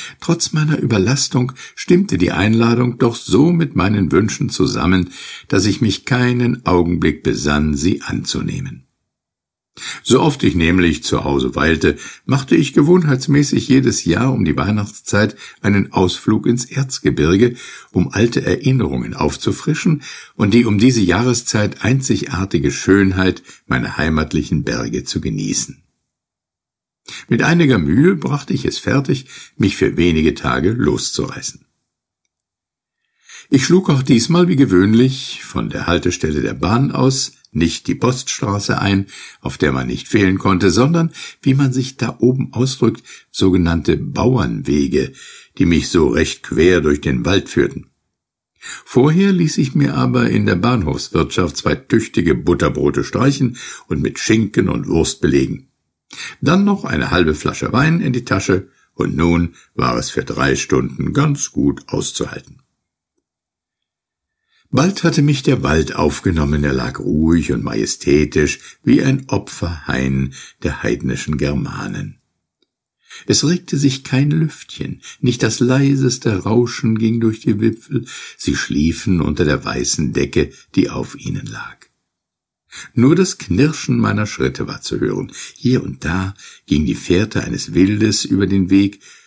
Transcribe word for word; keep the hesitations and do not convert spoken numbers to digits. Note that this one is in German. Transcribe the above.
Trotz meiner Überlastung stimmte die Einladung doch so mit meinen Wünschen zusammen, dass ich mich keinen Augenblick besann, sie anzunehmen. So oft ich nämlich zu Hause weilte, machte ich gewohnheitsmäßig jedes Jahr um die Weihnachtszeit einen Ausflug ins Erzgebirge, um alte Erinnerungen aufzufrischen und die um diese Jahreszeit einzigartige Schönheit meiner heimatlichen Berge zu genießen. Mit einiger Mühe brachte ich es fertig, mich für wenige Tage loszureißen. Ich schlug auch diesmal wie gewöhnlich von der Haltestelle der Bahn aus nicht die Poststraße ein, auf der man nicht fehlen konnte, sondern, wie man sich da oben ausdrückt, sogenannte Bauernwege, die mich so recht quer durch den Wald führten. Vorher ließ ich mir aber in der Bahnhofswirtschaft zwei tüchtige Butterbrote streichen und mit Schinken und Wurst belegen. Dann noch eine halbe Flasche Wein in die Tasche, und nun war es für drei Stunden ganz gut auszuhalten. Bald hatte mich der Wald aufgenommen, er lag ruhig und majestätisch wie ein Opferhain der heidnischen Germanen. Es regte sich kein Lüftchen, nicht das leiseste Rauschen ging durch die Wipfel, sie schliefen unter der weißen Decke, die auf ihnen lag. Nur das Knirschen meiner Schritte war zu hören, hier und da ging die Fährte eines Wildes über den Weg,